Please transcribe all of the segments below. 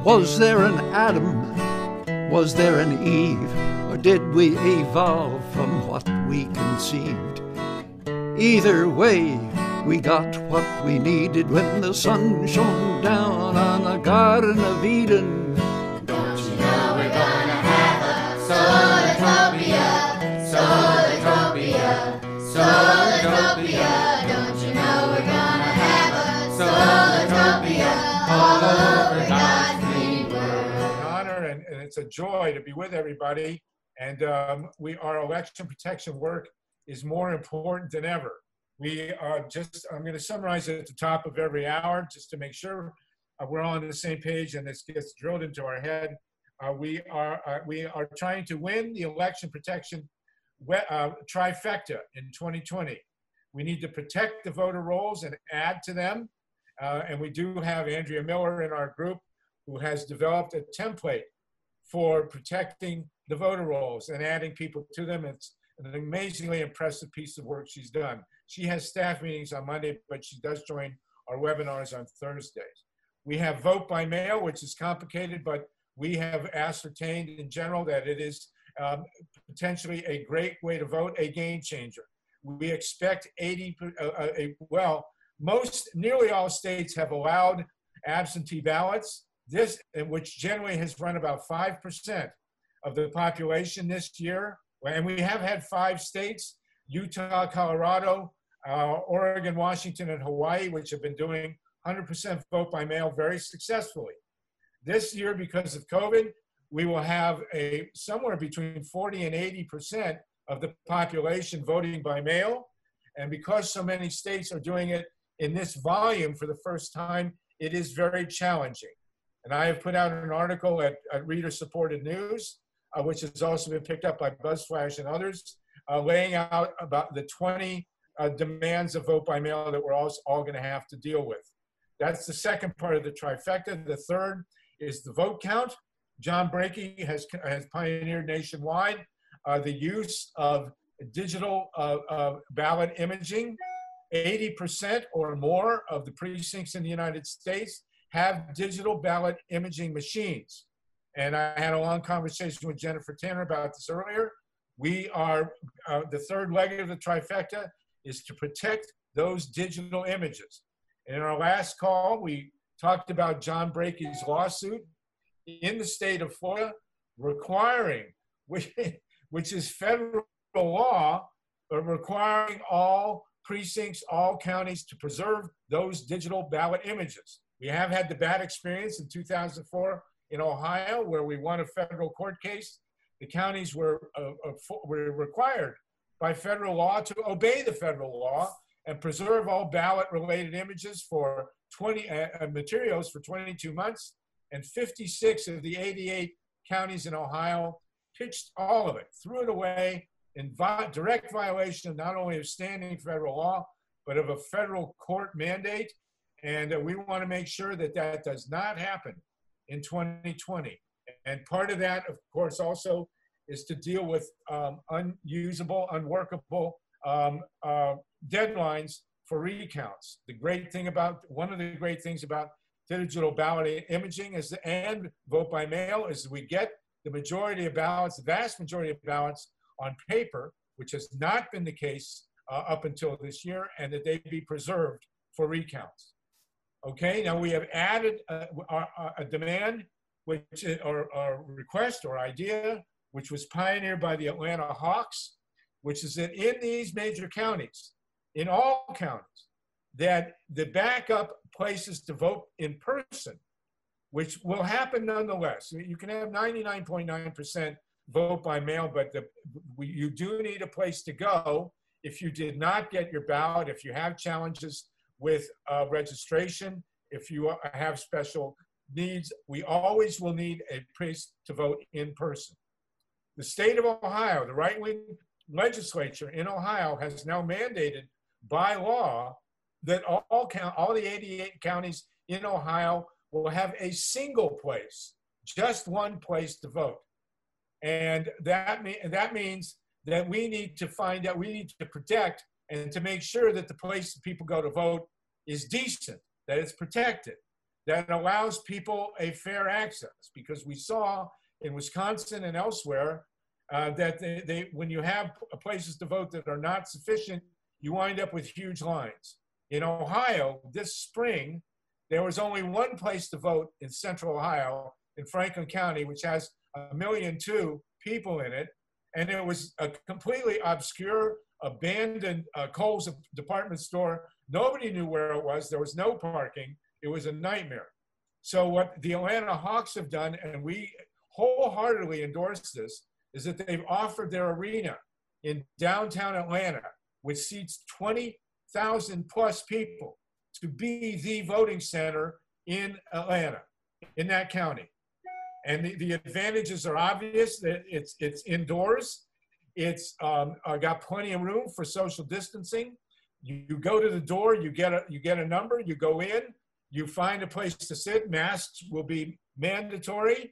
Was there an Adam? Was there an Eve? Or did we evolve from what we conceived? Either way, we got what we needed when the sun shone down on the Garden of Eden. Don't you know we're gonna have a Solartopia, Solartopia, Solartopia. Don't you know we're gonna have a Solartopia all over God's green world. An honor and it's a joy to be with everybody. And our election protection work is more important than ever. I'm going to summarize it at the top of every hour just to make sure we're all on the same page and this gets drilled into our head. We are trying to win the election protection trifecta in 2020. We need to protect the voter rolls and add to them. And we do have Andrea Miller in our group who has developed a template for protecting the voter rolls and adding people to them. It's an amazingly impressive piece of work she's done. She has staff meetings on Monday, but she does join our webinars on Thursdays. We have vote by mail, which is complicated, but we have ascertained in general that it is potentially a great way to vote, a game changer. We expect nearly all states have allowed absentee ballots, which generally has run about 5% of the population this year. And we have had 5 states, Utah, Colorado, Oregon, Washington, and Hawaii, which have been doing 100% vote by mail very successfully. This year, because of COVID, we will have somewhere between 40 and 80% of the population voting by mail. And because so many states are doing it in this volume for the first time, it is very challenging. And I have put out an article at Reader Supported News, which has also been picked up by BuzzFlash and others, laying out about the 20 demands of vote by mail that we're all going to have to deal with. That's the second part of the trifecta. The third is the vote count. John Brakey has pioneered nationwide the use of digital ballot imaging. 80% or more of the precincts in the United States have digital ballot imaging machines. And I had a long conversation with Jennifer Tanner about this earlier. We are, the third leg of the trifecta is to protect those digital images. And in our last call, we talked about John Brakey's lawsuit in the state of Florida requiring, which is federal law, but requiring all precincts, all counties to preserve those digital ballot images. We have had the bad experience in 2004 in Ohio, where we won a federal court case. The counties were required by federal law to obey the federal law and preserve all ballot-related images for materials for 22 months. And 56 of the 88 counties in Ohio pitched all of it, threw it away in direct violation of not only of standing federal law, but of a federal court mandate. And we want to make sure that that does not happen in 2020. And part of that, of course, also is to deal with unusable, unworkable deadlines for recounts. One of the great things about digital ballot imaging and vote by mail is we get the majority of ballots, the vast majority of ballots on paper, which has not been the case up until this year, and that they be preserved for recounts. Okay, now we have added a demand, or request or idea, which was pioneered by the Atlanta Hawks, which is that in these major counties, in all counties, that the backup places to vote in person, which will happen nonetheless. You can have 99.9% vote by mail, but you do need a place to go if you did not get your ballot, if you have challenges with registration, if you have special needs. We always will need a place to vote in person. The state of Ohio, the right-wing legislature in Ohio has now mandated by law that all the 88 counties in Ohio will have a single place, just one place to vote. And that means that we need to protect and to make sure that the place that people go to vote is decent, that it's protected, that allows people a fair access, because we saw in Wisconsin and elsewhere that when you have places to vote that are not sufficient, you wind up with huge lines. In Ohio, this spring, there was only one place to vote in central Ohio, in Franklin County, which has 1.2 million people in it. And it was a completely obscure, abandoned Kohl's department store. Nobody knew where it was. There was no parking. It was a nightmare. So what the Atlanta Hawks have done, and we wholeheartedly endorse this, is that they've offered their arena in downtown Atlanta, which seats 20,000 plus people, to be the voting center in Atlanta, in that county. And the advantages are obvious. That it's indoors. It's got plenty of room for social distancing. You go to the door, you get a number, you go in, you find a place to sit. Masks will be mandatory.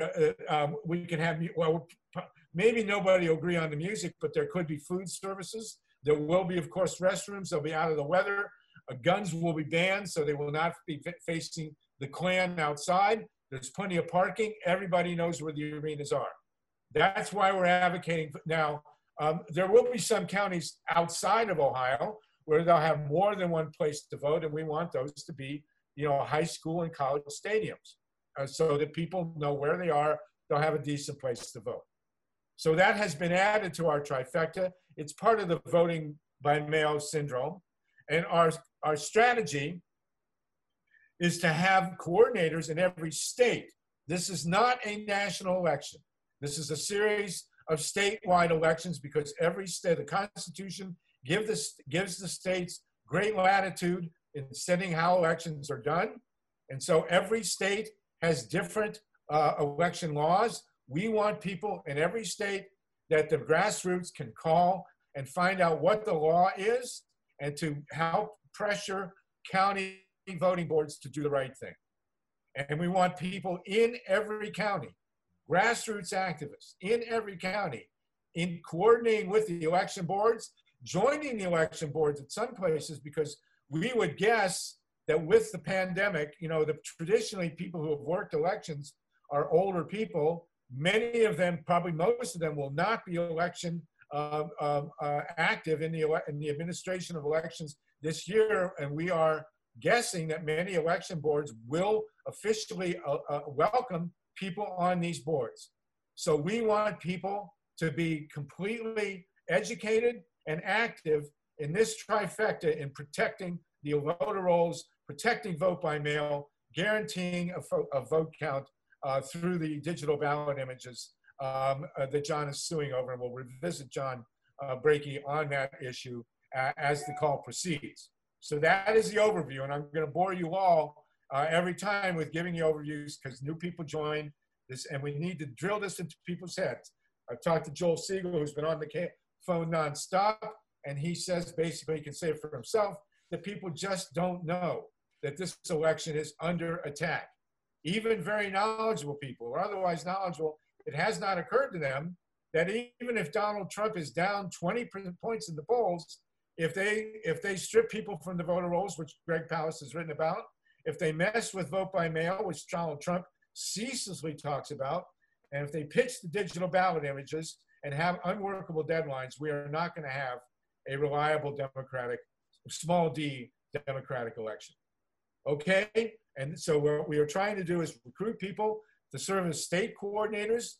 We can have, well, maybe nobody will agree on the music, but there could be food services. There will be, of course, restrooms. They'll be out of the weather. Guns will be banned, so they will not be facing the Klan outside. There's plenty of parking. Everybody knows where the arenas are. That's why we're advocating. Now, there will be some counties outside of Ohio where they'll have more than one place to vote, and we want those to be, high school and college stadiums, so that people know where they are. They'll have a decent place to vote. So that has been added to our trifecta. It's part of the voting by mail syndrome. And our strategy is to have coordinators in every state. This is not a national election. This is a series of statewide elections, because every state, the Constitution gives the states great latitude in setting how elections are done. And so every state has different election laws. We want people in every state that the grassroots can call and find out what the law is, and to help pressure county voting boards to do the right thing. And we want people in every county, grassroots activists in every county, in coordinating with the election boards, joining the election boards at some places, because we would guess that with the pandemic, traditionally people who have worked elections are older people. Many of them, probably most of them, will not be election active in the administration of elections this year, and we are guessing that many election boards will officially welcome people on these boards. So we want people to be completely educated and active in this trifecta in protecting the voter rolls, protecting vote by mail, guaranteeing a vote count through the digital ballot images that John is suing over, and we'll revisit John Brakey on that issue as the call proceeds. So that is the overview, and I'm going to bore you all every time with giving you overviews, because new people join this, and we need to drill this into people's heads. I've talked to Joel Siegel, who's been on the phone nonstop, and he says, basically, he can say it for himself, that people just don't know that this election is under attack. Even very knowledgeable people, or otherwise knowledgeable, it has not occurred to them that even if Donald Trump is down 20 points in the polls, if they strip people from the voter rolls, which Greg Palast has written about, if they mess with vote by mail, which Donald Trump ceaselessly talks about, and if they pitch the digital ballot images and have unworkable deadlines, we are not going to have a reliable democratic, small d democratic election. Okay? And so what we are trying to do is recruit people to serve as state coordinators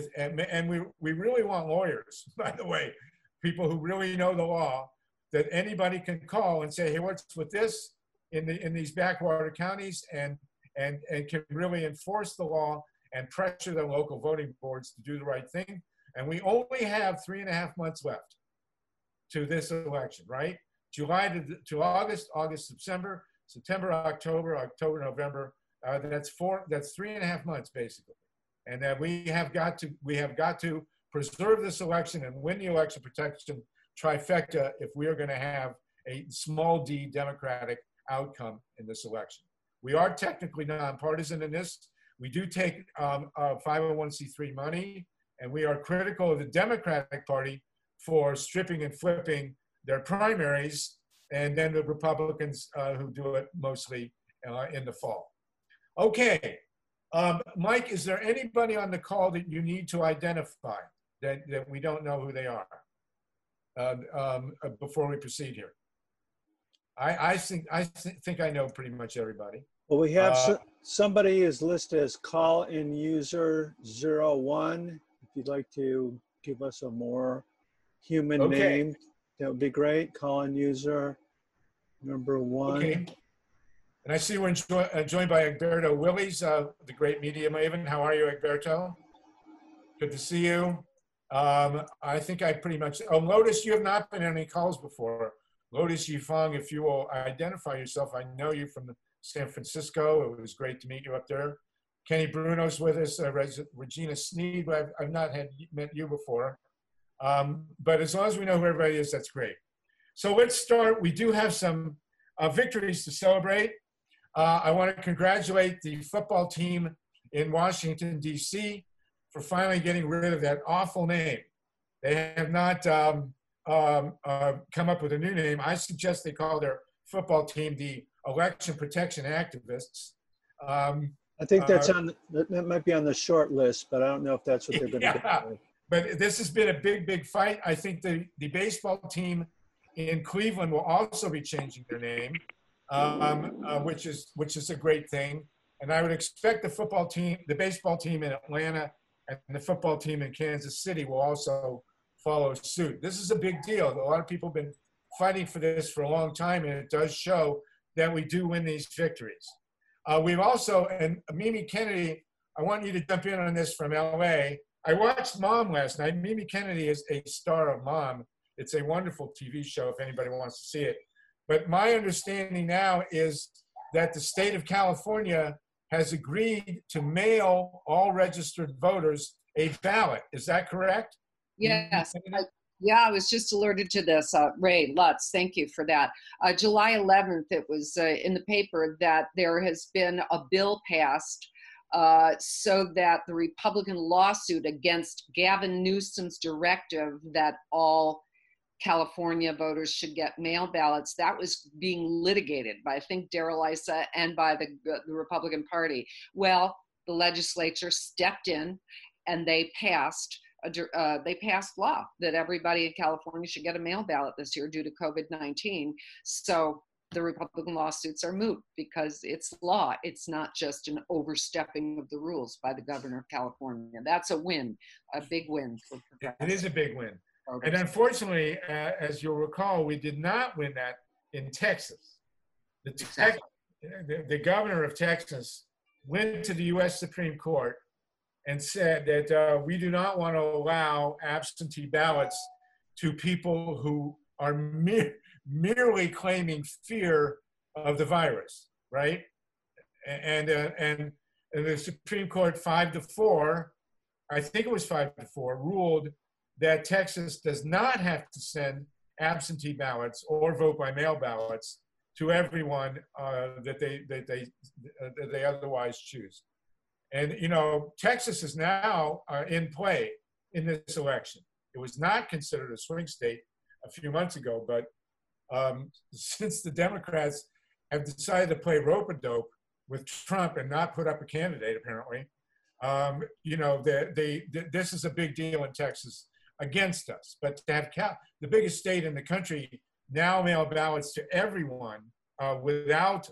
and we really want lawyers, by the way, people who really know the law, that anybody can call and say, hey, what's with this in these backwater counties, and can really enforce the law and pressure the local voting boards to do the right thing. And we only have 3.5 months left to this election, right? July to August, September, October, November. That's 3.5 months basically, and that we have got to preserve this election and win the election protection trifecta if we are going to have a small d democratic outcome in this election. We are technically nonpartisan in this. We do take 501c3 money, and we are critical of the Democratic Party for stripping and flipping their primaries, and then the Republicans who do it mostly in the fall. Okay. Mike, is there anybody on the call that you need to identify that we don't know who they are before we proceed here? I think I know pretty much everybody. Well, we have somebody is listed as call-in user 01. If you'd like to give us a more human name, that would be great. Call-in user number 1. Okay. And I see we're joined by Egberto Willies, the great media maven. How are you, Egberto? Good to see you. I think I pretty much, oh, Lotus, you have not been on any calls before. Lotus Yifang, if you will identify yourself, I know you from San Francisco. It was great to meet you up there. Kenny Bruno's with us, Regina Sneed, but I've not met you before. But as long as we know who everybody is, that's great. So let's start. We do have some victories to celebrate. I want to congratulate the football team in Washington, D.C. for finally getting rid of that awful name. They have not come up with a new name. I suggest they call their football team the Election Protection Activists. I think that's that might be on the short list, but I don't know if that's what they're going to do. But this has been a big, big fight. I think the baseball team in Cleveland will also be changing their name, which is a great thing. And I would expect the football team, the baseball team in Atlanta, and the football team in Kansas City will also follow suit. This is a big deal. A lot of people have been fighting for this for a long time, and it does show that we do win these victories. We've also, and Mimi Kennedy, I want you to jump in on this from LA. I watched Mom last night. Mimi Kennedy is a star of Mom. It's a wonderful TV show if anybody wants to see it. But my understanding now is that the state of California has agreed to mail all registered voters a ballot. Is that correct? Yes. Yeah, I was just alerted to this. Ray Lutz, thank you for that. July 11th, it was in the paper that there has been a bill passed so that the Republican lawsuit against Gavin Newsom's directive that all California voters should get mail ballots, that was being litigated by, I think, Darrell Issa and by the Republican Party. Well, the legislature stepped in and they passed law that everybody in California should get a mail ballot this year due to COVID-19. So the Republican lawsuits are moot because it's law. It's not just an overstepping of the rules by the governor of California. That's a win, a big win for progressives. It is a big win. And unfortunately, as you'll recall, we did not win that in Texas. The governor of Texas went to the U.S. Supreme Court and said that we do not want to allow absentee ballots to people who are merely claiming fear of the virus, right? And the Supreme Court 5-4, I think it was 5-4, ruled that Texas does not have to send absentee ballots or vote by mail ballots to everyone that they otherwise choose. And, you know, Texas is now in play in this election. It was not considered a swing state a few months ago, but since the Democrats have decided to play rope-a-dope with Trump and not put up a candidate, apparently, you know, this is a big deal in Texas against us. But to have the biggest state in the country now mail ballots to everyone without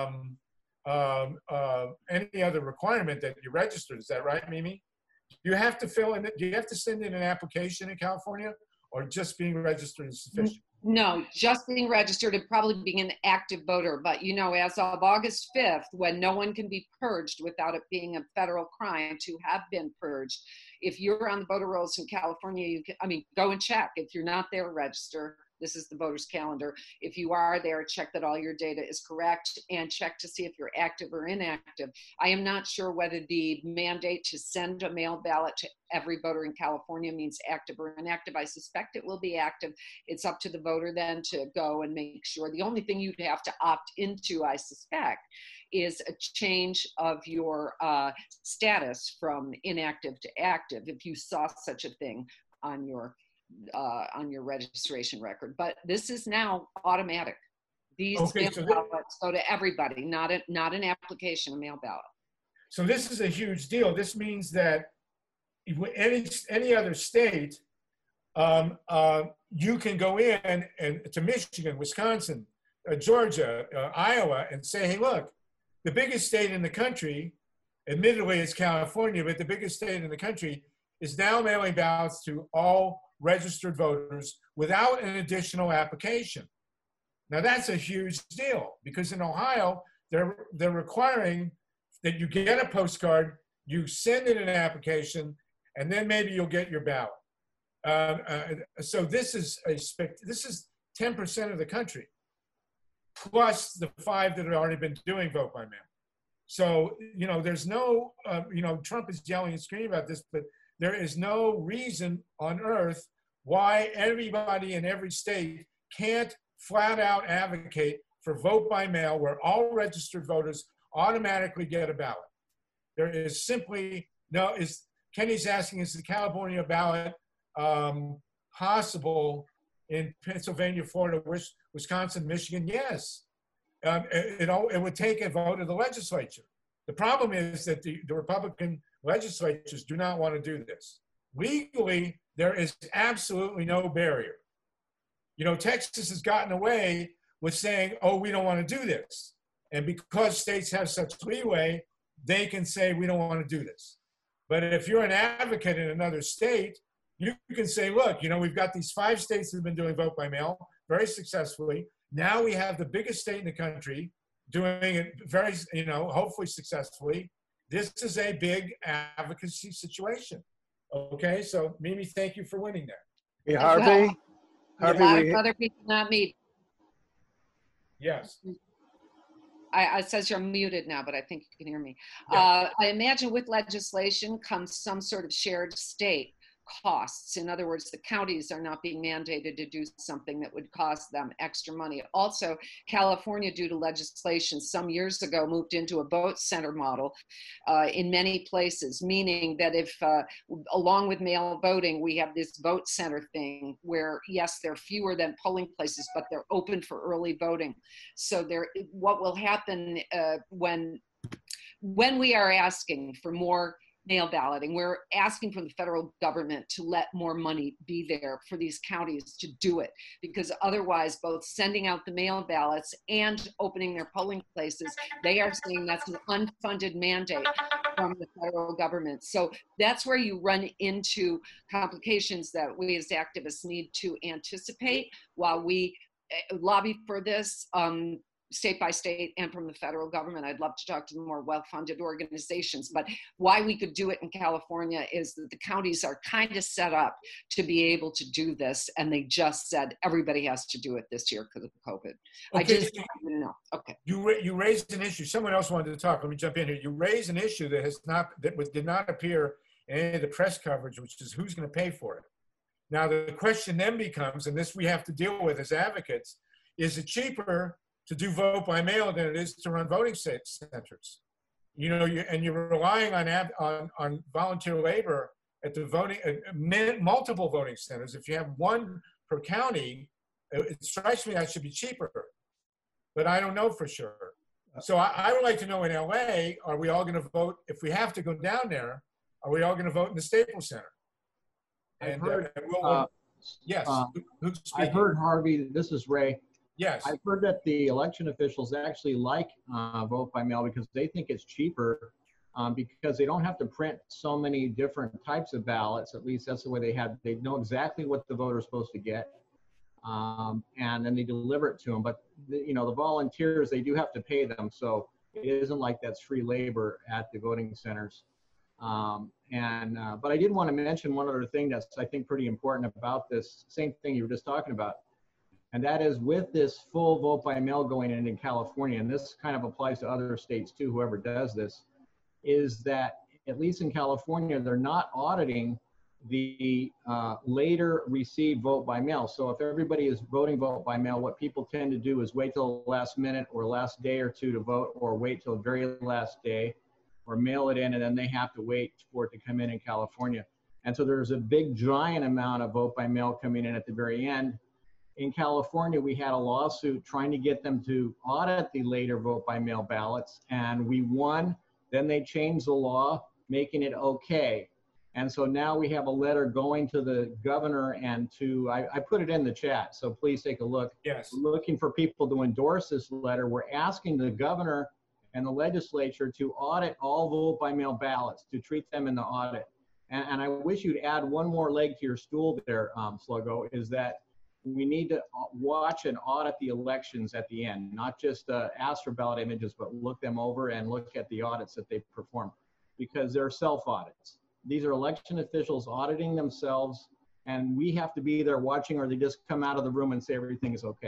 any other requirement that you registered. Is that right, Mimi? Do you have to fill in? Do you have to send in an application in California, or just being registered is sufficient? No, just being registered and probably being an active voter. But, you know, as of August 5th, when no one can be purged without it being a federal crime to have been purged, if you're on the voter rolls in California, you can, I mean, go and check. If you're not there, register. This is the voters calendar. If you are there, check that all your data is correct and check to see if you're active or inactive. I am not sure whether the mandate to send a mail ballot to every voter in California means active or inactive. I suspect it will be active. It's up to the voter then to go and make sure. The only thing you'd have to opt into, I suspect, is a change of your status from inactive to active if you saw such a thing on your registration record. But this is now automatic. These mail ballots go to everybody, not an application, a mail ballot. So this is a huge deal. This means that any other state, you can go in and to Michigan, Wisconsin, Georgia, Iowa, and say, hey, look, the biggest state in the country, admittedly it's California, but the biggest state in the country is now mailing ballots to all registered voters without an additional application. Now that's a huge deal because in Ohio, they're requiring that you get a postcard, you send in an application, and then maybe you'll get your ballot. So this is 10% of the country, plus the 5 that have already been doing vote by mail. So, you know, there's no, you know, Trump is yelling and screaming about this, but there is no reason on earth why everybody in every state can't flat out advocate for vote by mail where all registered voters automatically get a ballot. There is simply no, Kenny's asking, is the California ballot possible in Pennsylvania, Florida, Wisconsin, Michigan? Yes. It would take a vote of the legislature. The problem is that the Republican legislatures do not want to do this. Legally, there is absolutely no barrier. You know, Texas has gotten away with saying, oh, we don't want to do this. And because states have such leeway, they can say, we don't want to do this. But if you're an advocate in another state, you can say, look, you know, we've got these 5 states that have been doing vote by mail very successfully. Now we have the biggest state in the country doing it very, you know, hopefully successfully. This is a big advocacy situation. Okay, so Mimi, thank you for winning that. Hey, Harvey. A lot of other people, not me. Yes. It says you're muted now, but I think you can hear me. Yeah. I imagine with legislation comes some sort of shared state costs. In other words, the counties are not being mandated to do something that would cost them extra money. Also, California, due to legislation some years ago, moved into a vote center model in many places, meaning that if, along with mail voting, we have this vote center thing where, yes, they're fewer than polling places, but they're open for early voting. So what will happen when we are asking for more mail balloting, we're asking from the federal government to let more money be there for these counties to do it, because otherwise both sending out the mail ballots and opening their polling places, they are saying that's an unfunded mandate from the federal government. So that's where you run into complications that we as activists need to anticipate while we lobby for this state by state and from the federal government. I'd love to talk to the more well-funded organizations, but why we could do it in California is that the counties are kind of set up to be able to do this, and they just said everybody has to do it this year because of COVID. Okay, I just didn't know. Okay. You raised an issue. Someone else wanted to talk. Let me jump in here. You raised an issue that did not appear in any of the press coverage, which is who's going to pay for it. Now the question then becomes, and this we have to deal with as advocates, is it cheaper to do vote by mail than it is to run voting centers? You know, you're relying on volunteer labor at the voting, multiple voting centers. If you have one per county, it strikes me that should be cheaper, but I don't know for sure. So I would like to know in LA, are we all going to vote? If we have to go down there, are we all going to vote in the Staples Center? And yes, who's speaking? I've heard, Harvey, this is Ray. Yes. I've heard that the election officials actually like vote by mail because they think it's cheaper because they don't have to print so many different types of ballots. At least that's the way they know exactly what the voter's supposed to get. And then they deliver it to them. But you know, the volunteers, they do have to pay them. So it isn't like that's free labor at the voting centers. But I did want to mention one other thing that's, I think, pretty important about this same thing you were just talking about. And that is with this full vote by mail going in California, and this kind of applies to other states too, whoever does this, is that at least in California, they're not auditing the later received vote by mail. So if everybody is voting vote by mail, what people tend to do is wait till the last minute or last day or two to vote, or wait till the very last day, or mail it in, and then they have to wait for it to come in California. And so there's a big giant amount of vote by mail coming in at the very end. In California, we had a lawsuit trying to get them to audit the later vote by mail ballots, and we won Then they changed the law, making it okay. And so now we have a letter going to the governor and to, I put it in the chat, so please take a look. Yes. We're looking for people to endorse this letter. We're asking the governor and the legislature to audit all vote by mail ballots, to treat them in the audit. And I wish you'd add one more leg to your stool there, Sluggo, is that we need to watch and audit the elections at the end, not just ask for ballot images, but look them over and look at the audits that they perform, because they're self-audits. These are election officials auditing themselves, and we have to be there watching, or they just come out of the room and say everything is okay.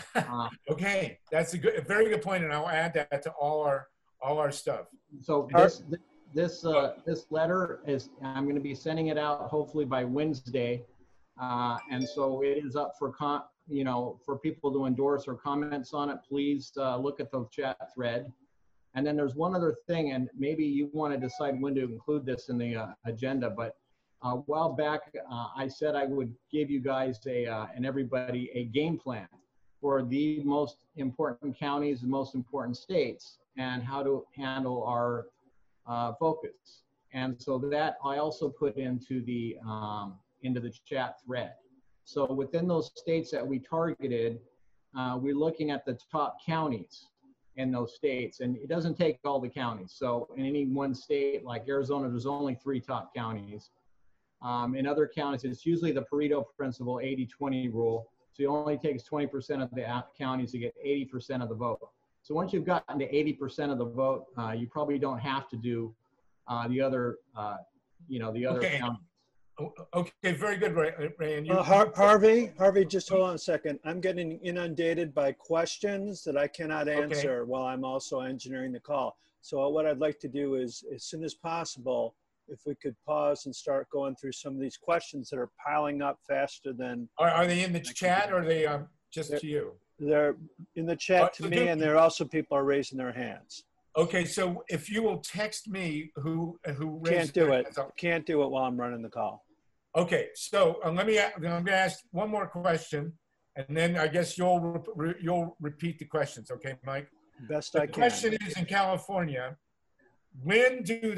Okay, that's a very good point, and I'll add that to all our stuff. So this letter is, I'm going to be sending it out hopefully by Wednesday, and so it is up for for people to endorse or comments on it. Please look at the chat thread. And then there's one other thing, and maybe you want to decide when to include this in the agenda, but a while back, I said I would give you guys and everybody a game plan for the most important counties, the most important states, and how to handle our focus. And so that I also put into the chat thread. So within those states that we targeted, we're looking at the top counties in those states, and it doesn't take all the counties. So in any one state, like Arizona, there's only 3 top counties. In other counties, it's usually the Pareto principle, 80-20 rule. So it only takes 20% of the counties to get 80% of the vote. So once you've gotten to 80% of the vote, you probably don't have to do the other, the other counties. Okay, very good, Ray. And Harvey, just hold on a second. I'm getting inundated by questions that I cannot answer while I'm also engineering the call. So what I'd like to do is, as soon as possible, if we could pause and start going through some of these questions that are piling up faster than... Are they in the chat, or are they just to you? They're in the chat to me, and there are also people are raising their hands. Okay, so if you will text me who can't do it. Can't do it while I'm running the call. Okay, so I'm going to ask one more question, and then I guess you'll repeat the questions. Okay, Mike. Best I can. The question is, in California, when do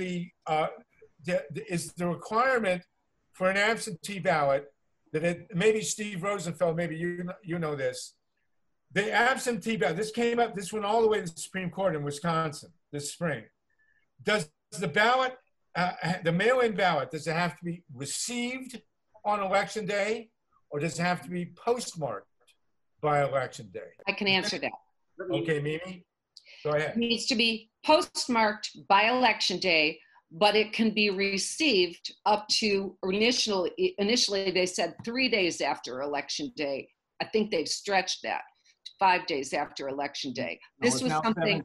is the requirement for an absentee ballot that maybe Steve Rosenfeld, maybe you know this. The absentee ballot, this went all the way to the Supreme Court in Wisconsin this spring. Does the ballot, the mail-in ballot, does it have to be received on Election Day, or does it have to be postmarked by Election Day? I can answer that. Okay, Mimi, go ahead. It needs to be postmarked by Election Day, but it can be received up to, initially they said 3 days after Election Day. I think they've stretched that to 5 days after Election Day. This was something.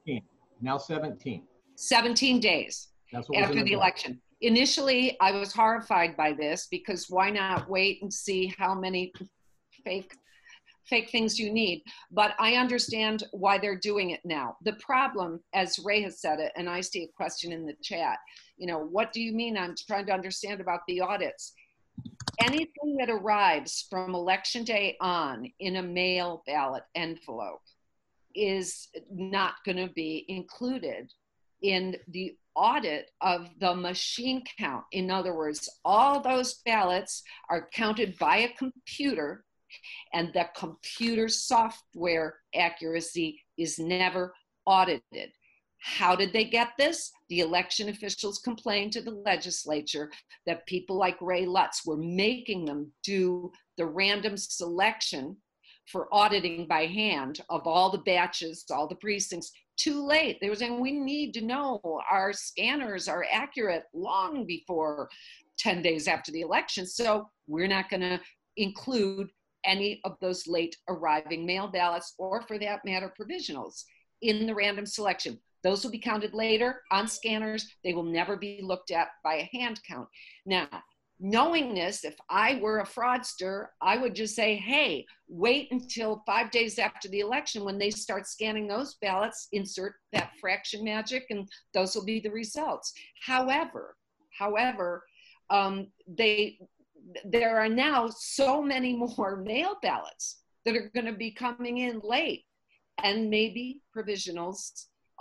17. 17 days after the election. Initially, I was horrified by this, because why not wait and see how many fake things you need? But I understand why they're doing it now. The problem, as Ray has said it, and I see a question in the chat, what do you mean? I'm trying to understand about the audits. Anything that arrives from Election Day on in a mail ballot envelope is not going to be included in the audit of the machine count. In other words, all those ballots are counted by a computer, and the computer software accuracy is never audited. How did they get this? The election officials complained to the legislature that people like Ray Lutz were making them do the random selection for auditing by hand of all the batches, all the precincts, too late. They were saying, we need to know our scanners are accurate long before 10 days after the election. So we're not going to include any of those late arriving mail ballots, or for that matter, provisionals, in the random selection. Those will be counted later on scanners. They will never be looked at by a hand count. Now, knowing this, if I were a fraudster, I would just say, hey, wait until 5 days after the election when they start scanning those ballots, insert that fraction magic, and those will be the results. However, there are now so many more mail ballots that are going to be coming in late, and maybe provisionals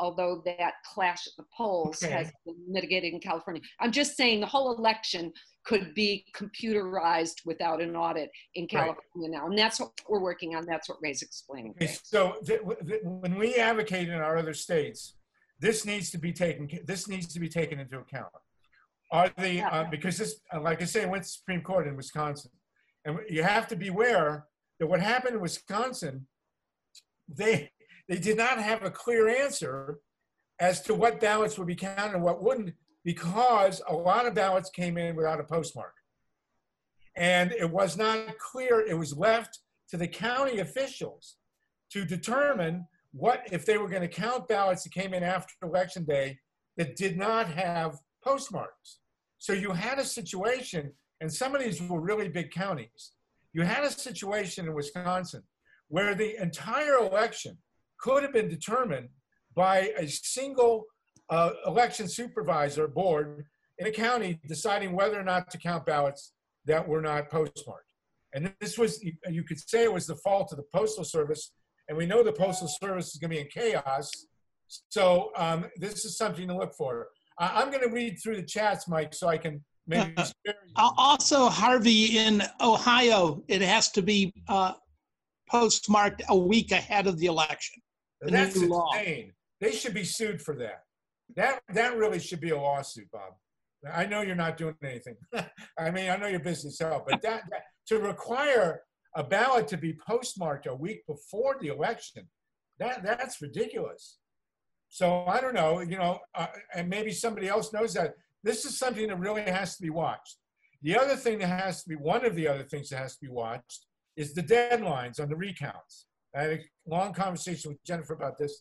although that clash at the polls has been mitigated in California. I'm just saying the whole election could be computerized without an audit in California now. And that's what we're working on. That's what Ray's explaining. Okay, so when we advocate in our other states, this needs to be taken into account. Are the, because this, like I say, went to the Supreme Court in Wisconsin. And you have to beware that what happened in Wisconsin, they did not have a clear answer as to what ballots would be counted and what wouldn't, because a lot of ballots came in without a postmark. And it was not clear, it was left to the county officials to determine what, if they were going to count ballots that came in after Election Day that did not have postmarks. So you had a situation, and some of these were really big counties. You had a situation in Wisconsin where the entire election could have been determined by a single election supervisor board in a county deciding whether or not to count ballots that were not postmarked. And this was, you could say it was the fault of the Postal Service, and we know the Postal Service is going to be in chaos. So this is something to look for. I'm going to read through the chats, Mike, so I can maybe spare you. Also, Harvey, in Ohio, it has to be postmarked a week ahead of the election. That's insane. They should be sued for that. That really should be a lawsuit, Bob. I know you're not doing anything. I mean, I know you're busy as hell, but that to require a ballot to be postmarked a week before the election, that's ridiculous. So I don't know, you know, and maybe somebody else knows that. This is something that really has to be watched. The other thing that has to be, one of the other things that has to be watched is the deadlines on the recounts. I had a long conversation with Jennifer about this.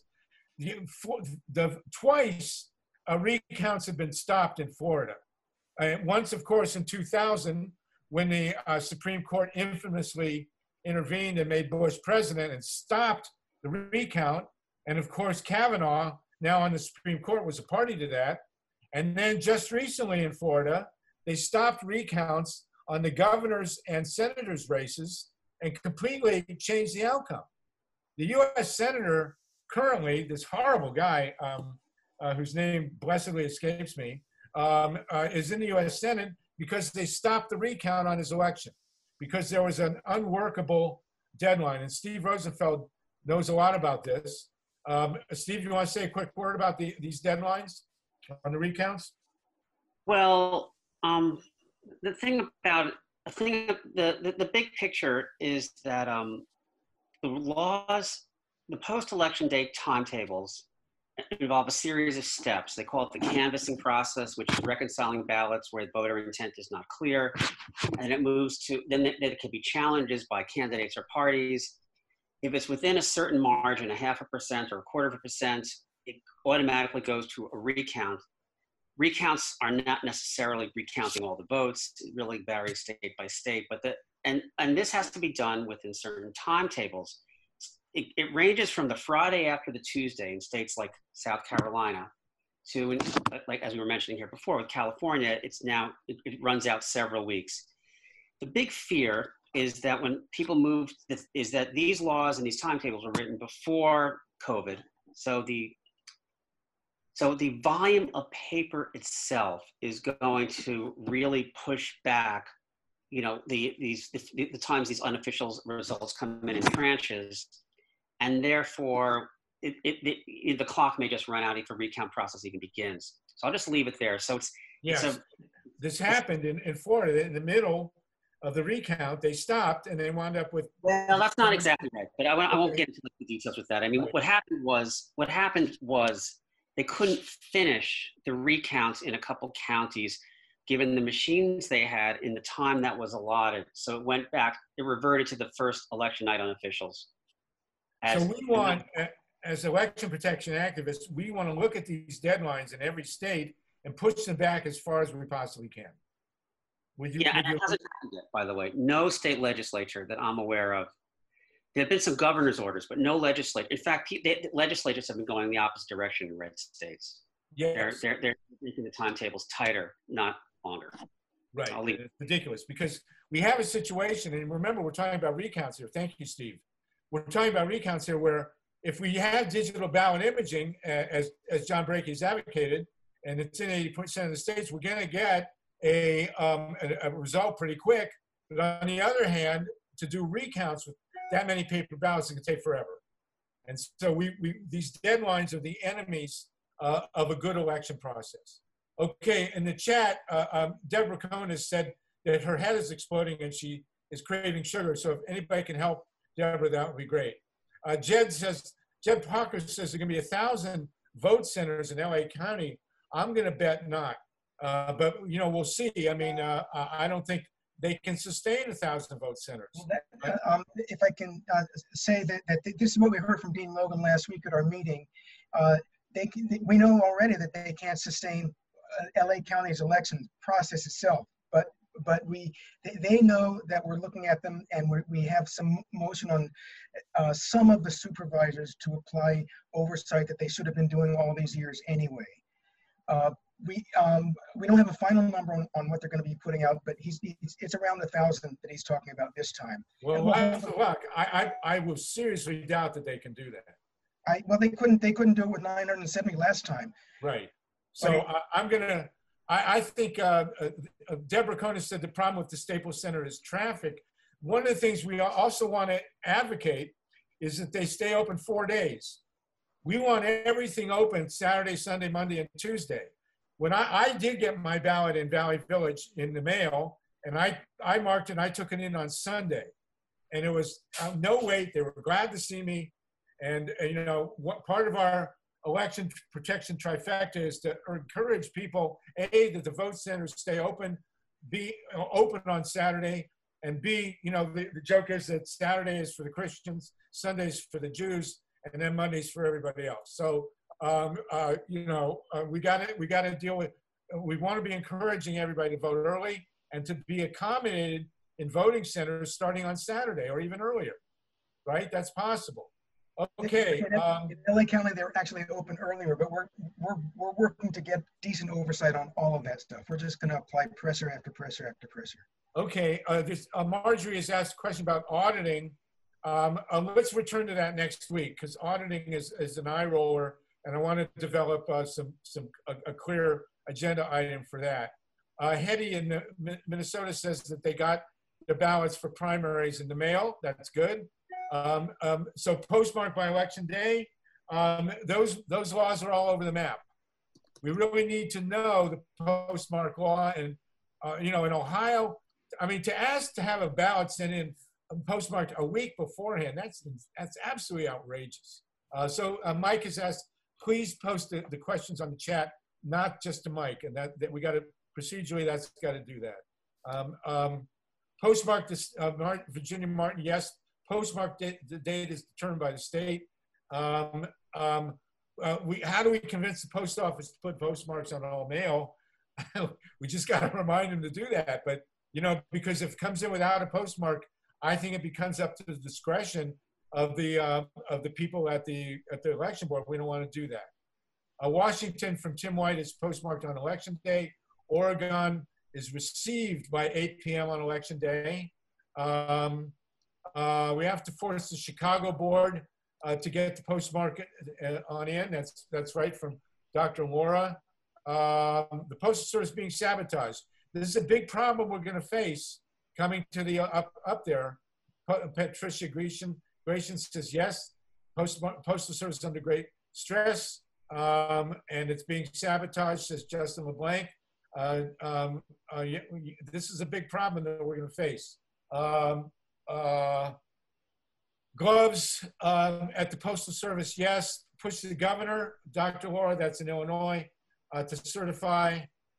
Twice recounts have been stopped in Florida. Once, of course, in 2000, when the Supreme Court infamously intervened and made Bush president and stopped the recount. And of course, Kavanaugh, now on the Supreme Court, was a party to that. And then just recently in Florida, they stopped recounts on the governor's and senators' races and completely changed the outcome. The U.S. senator currently, this horrible guy, whose name blessedly escapes me, is in the U.S. Senate because they stopped the recount on his election because there was an unworkable deadline. And Steve Rosenfeld knows a lot about this. Steve, you want to say a quick word about these deadlines on the recounts? Well, the big picture is that the laws, the post-election day timetables involve a series of steps. They call it the canvassing process, which is reconciling ballots where the voter intent is not clear. And it moves to, then there could be challenges by candidates or parties. If it's within a certain margin, 0.5% or 1/4%, it automatically goes to a recount. Recounts are not necessarily recounting all the votes. It really varies state by state, but and this has to be done within certain timetables. It ranges from the Friday after the Tuesday in states like South Carolina to, like as we were mentioning here before, with California, it runs out several weeks. The big fear is that when people move, is that these laws and these timetables were written before COVID. So the volume of paper itself is going to really push back, you know, the times these unofficial results come in tranches, and therefore the clock may just run out if the recount process even begins. So I'll just leave it there. So this happened in Florida in the middle of the recount. They stopped and they wound up with. Well, that's not exactly right, but I won't get into the details with that. I mean, what happened was they couldn't finish the recounts in a couple counties, given the machines they had in the time that was allotted. So it went back, it reverted to the first election night unofficials. So we want, as election protection activists, we want to look at these deadlines in every state and push them back as far as we possibly can. And it hasn't happened yet, by the way. No state legislature that I'm aware of. There have been some governor's orders, but no legislature. In fact, legislatures have been going the opposite direction in red states. Yes. They're making the timetables tighter, not longer. Right. It's ridiculous because we have a situation, and remember, we're talking about recounts here. Thank you, Steve. We're talking about recounts here where if we have digital ballot imaging, as John Brakey has advocated, and it's in 80% of the states, we're going to get a result pretty quick. But on the other hand, to do recounts with that many paper ballots, it can take forever. And so these deadlines are the enemies of a good election process. Okay, in the chat, Deborah Cohn has said that her head is exploding and she is craving sugar. So if anybody can help Deborah, that would be great. Jed Parker says there are going to be 1,000 vote centers in LA County. I'm going to bet not. But, you know, we'll see. I mean, I don't think they can sustain 1,000 vote centers. Well, if I can say that this is what we heard from Dean Logan last week at our meeting. We know already that they can't sustain LA County's election process itself, but they know that we're looking at them, and we have some motion on some of the supervisors to apply oversight that they should have been doing all these years anyway. We don't have a final number on what they're going to be putting out, but it's around 1,000 that he's talking about this time. Well, look, I will seriously doubt that they can do that. Well, they couldn't do it with 970 last time. Right. So I think Deborah Cohn said the problem with the Staples Center is traffic. One of the things we also want to advocate is that they stay open 4 days. We want everything open Saturday, Sunday, Monday, and Tuesday. When I did get my ballot in Valley Village in the mail, and I marked it and I took it in on Sunday. And it was no wait. They were glad to see me. And you know, what part of our election protection trifecta is to encourage people, A, that the vote centers stay open, B, open on Saturday, and B, you know, the joke is that Saturday is for the Christians, Sundays for the Jews, and then Mondays for everybody else. So, you know, we got to deal with, we want to be encouraging everybody to vote early and to be accommodated in voting centers starting on Saturday or even earlier, right? That's possible. Okay. In LA County, they're actually open earlier, but we're working to get decent oversight on all of that stuff. We're just going to apply pressure after pressure after pressure. Okay. Marjorie has asked a question about auditing. Let's return to that next week, because auditing is an eye roller, and I want to develop a clear agenda item for that. Hetty in Minnesota says that they got the ballots for primaries in the mail. That's good. So postmarked by election day, those laws are all over the map. We really need to know the postmark law, and you know, in Ohio, I mean, to ask to have a ballot sent in postmarked a week beforehand, that's absolutely outrageous. So Mike has asked, please post the questions on the chat, not just to Mike, and that we got to procedurally, that's got to do that. Postmark this, Virginia Martin, yes. Postmark the date is determined by the state. How do we convince the post office to put postmarks on all mail? We just got to remind them to do that. But you know, because if it comes in without a postmark, I think it becomes up to the discretion of the people at the election board. We don't want to do that. Washington from Tim White is postmarked on election day. Oregon is received by 8 p.m. on election day. We have to force the Chicago board to get the postmark on in. That's right, from Dr. Laura. The Postal Service being sabotaged. This is a big problem we're going to face coming to the up there. Patricia Grecian says yes. Postal Service is under great stress, and it's being sabotaged, says Justin LeBlanc. This is a big problem that we're going to face. Gloves at the Postal Service, yes. Push the governor, Dr. Laura, that's in Illinois, to certify.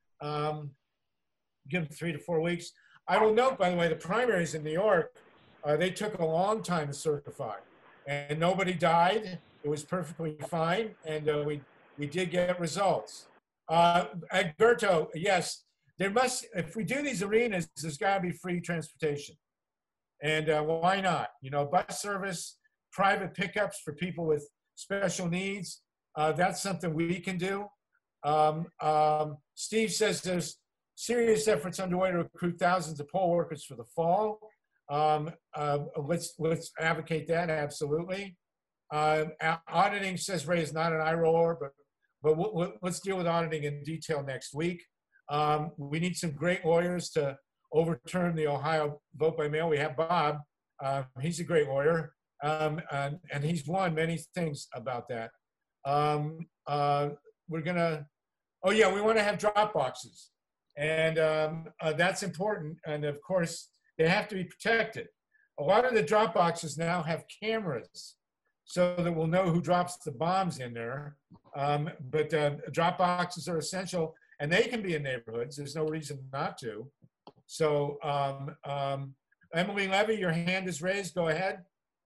Give them 3 to 4 weeks. I will note, by the way, the primaries in New York, they took a long time to certify, and nobody died. It was perfectly fine, and we did get results. Alberto, yes, there must, if we do these arenas, there's got to be free transportation. And why not? You know, bus service, private pickups for people with special needs. That's something we can do. Steve says there's serious efforts underway to recruit thousands of poll workers for the fall. Let's advocate that, absolutely. Auditing, says Ray, is not an eye roller, but let's deal with auditing in detail next week. We need some great lawyers to overturn the Ohio vote by mail. We have Bob. He's a great lawyer, and he's won many things about that. We're gonna, oh yeah, we want to have drop boxes, and that's important. And of course, they have to be protected. A lot of the drop boxes now have cameras, so that we'll know who drops the bombs in there. But drop boxes are essential, and they can be in neighborhoods. There's no reason not to. So Emily Levy, your hand is raised. Go ahead.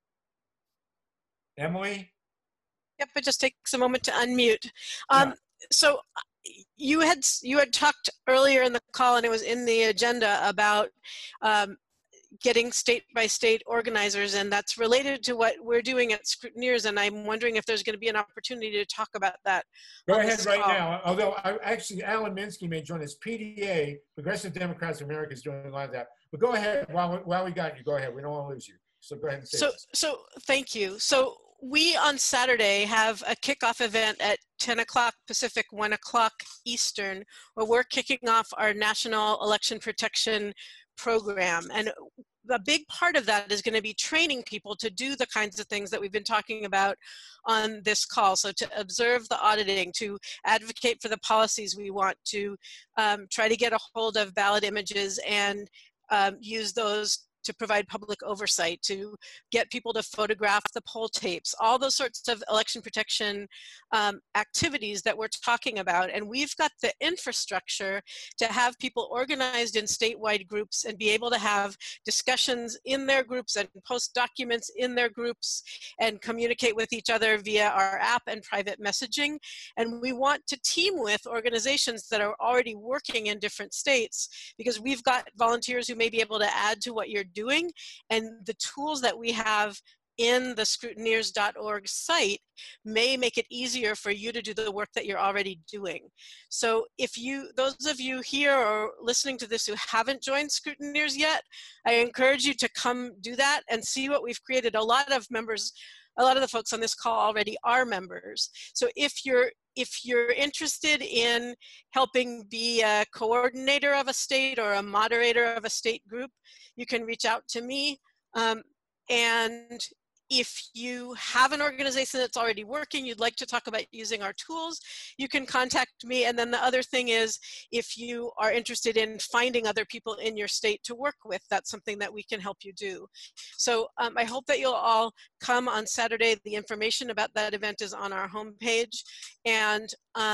Emily? Yep, it just takes a moment to unmute. Yeah. So you had talked earlier in the call, and it was in the agenda, about getting state-by-state organizers, and that's related to what we're doing at Scrutineers, and I'm wondering if there's going to be an opportunity to talk about that. Go ahead right now, although actually Alan Minsky may join us. PDA, Progressive Democrats of America, is doing a lot of that. But go ahead, while we got you, go ahead. We don't want to lose you. So go ahead and say this. So thank you. So we on Saturday have a kickoff event at 10 o'clock Pacific, 1 o'clock Eastern, where we're kicking off our National Election Protection Program. And a big part of that is going to be training people to do the kinds of things that we've been talking about on this call. So to observe the auditing, to advocate for the policies we want, to try to get a hold of ballot images and use those to provide public oversight, to get people to photograph the poll tapes, all those sorts of election protection activities that we're talking about. And we've got the infrastructure to have people organized in statewide groups and be able to have discussions in their groups and post documents in their groups and communicate with each other via our app and private messaging. And we want to team with organizations that are already working in different states, because we've got volunteers who may be able to add to what you're doing, and the tools that we have in the scrutineers.org site may make it easier for you to do the work that you're already doing. So if those of you here or listening to this who haven't joined Scrutineers yet, I encourage you to come do that and see what we've created. A lot of the folks on this call already are members. So if you're interested in helping be a coordinator of a state or a moderator of a state group, you can reach out to me. And if you have an organization that's already working, you'd like to talk about using our tools, you can contact me. And then the other thing is, if you are interested in finding other people in your state to work with, that's something that we can help you do. So I hope that you'll all come on Saturday. The information about that event is on our homepage. And